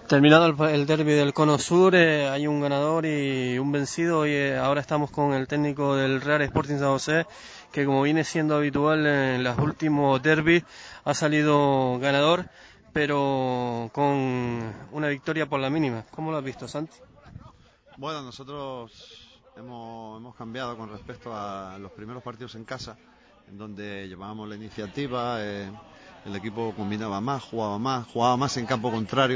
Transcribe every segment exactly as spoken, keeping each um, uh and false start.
Terminado el, el derbi del Cono Sur, eh, hay un ganador y un vencido. Y eh, ahora estamos con el técnico del Real Sporting San José, que como viene siendo habitual en los últimos derbis, ha salido ganador, pero con una victoria por la mínima. ¿Cómo lo has visto, Santi? Bueno, nosotros hemos, hemos cambiado con respecto a los primeros partidos en casa, en donde llevábamos la iniciativa, eh, el equipo combinaba más, jugaba más, jugaba más en campo contrario,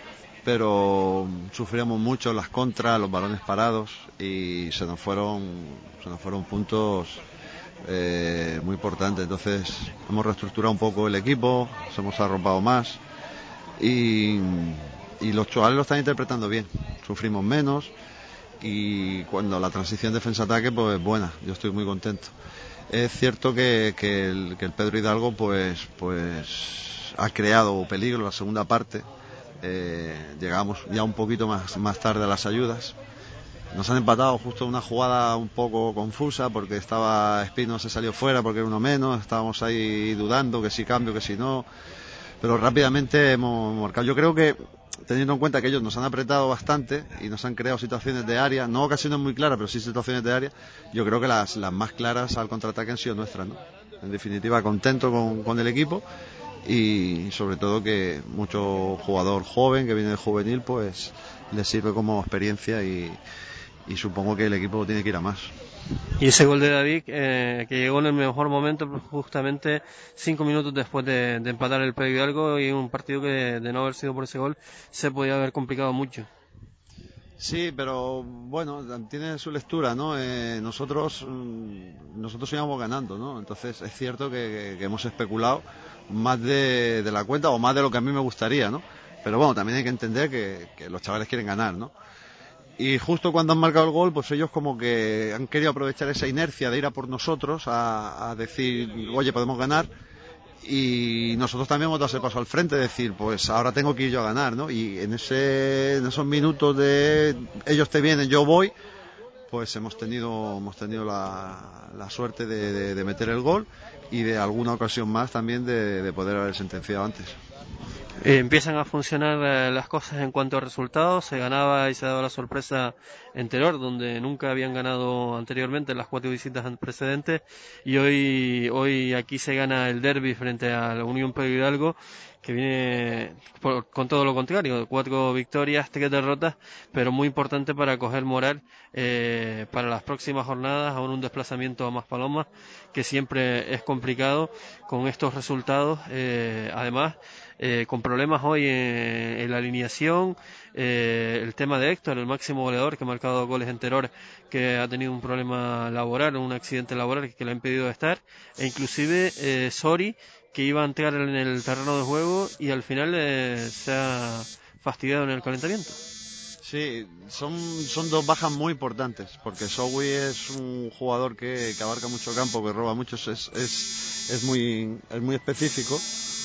pero sufríamos mucho las contras, los balones parados y se nos fueron, se nos fueron puntos eh, muy importantes. Entonces hemos reestructurado un poco el equipo, nos hemos arropado más y, y los chavales lo están interpretando bien. Sufrimos menos y cuando la transición defensa-ataque pues buena, yo estoy muy contento. Es cierto que, que, el, que el Pedro Hidalgo pues, pues ha creado peligro en la segunda parte. Eh, llegamos ya un poquito más, más tarde a las ayudas. Nos han empatado justo una jugada un poco confusa porque estaba Espino, se salió fuera porque era uno menos, estábamos ahí dudando que si cambio, que si no, pero rápidamente hemos marcado. Yo creo que, teniendo en cuenta que ellos nos han apretado bastante y nos han creado situaciones de área, no ocasiones muy claras, pero sí situaciones de área, yo creo que las, las más claras al contraataque han sido nuestras, ¿no? En definitiva, contento con, con el equipo y sobre todo que mucho jugador joven que viene de juvenil pues les sirve como experiencia y, y supongo que el equipo tiene que ir a más. Y ese gol de David, eh, que llegó en el mejor momento, justamente cinco minutos después de, de empatar el Pedro Hidalgo, y un partido que de no haber sido por ese gol se podía haber complicado mucho. Sí, pero bueno, tiene su lectura, ¿no? Eh, nosotros nosotros íbamos ganando, ¿no? Entonces es cierto que, que, que hemos especulado más de, de la cuenta o más de lo que a mí me gustaría, ¿no? Pero bueno, también hay que entender que, que los chavales quieren ganar, ¿no? Y justo cuando han marcado el gol, pues ellos como que han querido aprovechar esa inercia de ir a por nosotros, a, a decir, oye, podemos ganar. Y nosotros también hemos dado ese paso al frente, decir, pues ahora tengo que ir yo a ganar, ¿no? Y en, ese, en esos minutos de ellos te vienen, yo voy, pues hemos tenido, hemos tenido la, la suerte de, de, de meter el gol y de alguna ocasión más también de, de poder haber sentenciado antes. Eh, empiezan a funcionar eh, las cosas en cuanto a resultados. Se ganaba y se daba la sorpresa en Teror, donde nunca habían ganado anteriormente en las cuatro visitas precedentes, y hoy hoy aquí se gana el derbi frente a la Unión Pedro Hidalgo, que viene por, con todo lo contrario, cuatro victorias, tres derrotas, pero muy importante para coger moral eh, para las próximas jornadas, aún un desplazamiento a Maspalomas, que siempre es complicado con estos resultados. Eh, además, Eh, con problemas hoy en, en la alineación, eh, el tema de Héctor, el máximo goleador que ha marcado goles en Teror, que ha tenido un problema laboral, un accidente laboral que le ha impedido estar, e inclusive eh, Sori, que iba a entrar en el terreno de juego y al final eh, se ha fastidiado en el calentamiento. Sí, son, son dos bajas muy importantes, porque Sowi es un jugador que, que abarca mucho campo, que roba mucho, es, es, es, muy, es muy específico.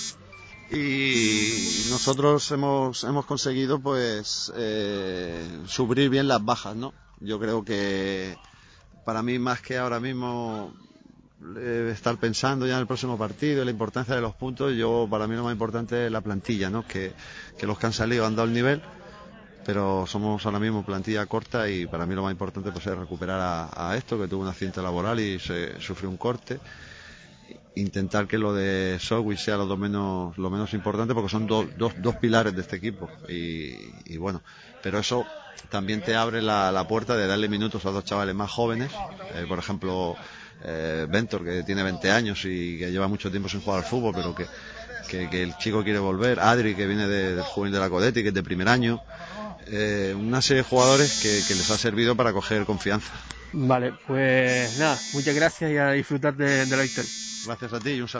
Y nosotros hemos, hemos conseguido pues eh, suplir bien las bajas, ¿no? Yo creo que para mí, más que ahora mismo eh, estar pensando ya en el próximo partido, la importancia de los puntos, yo para mí lo más importante es la plantilla, ¿no? Que, que los que han salido han dado el nivel, pero somos ahora mismo plantilla corta y para mí lo más importante pues es recuperar a, a esto, que tuvo un accidente laboral y se sufrió un corte. Intentar que lo de Sowis sea lo menos lo menos importante, porque son do, dos, dos pilares de este equipo y, y bueno, pero eso también te abre la, la puerta de darle minutos a dos chavales más jóvenes, eh, por ejemplo eh, Ventor, que tiene veinte años y que lleva mucho tiempo sin jugar al fútbol, pero que, que, que el chico quiere volver, Adri, que viene de, del juvenil de la Codetti, que es de primer año, eh, una serie de jugadores que, que les ha servido para coger confianza. Vale, pues nada, muchas gracias y a disfrutar de, de la victoria. Gracias a ti y un saludo.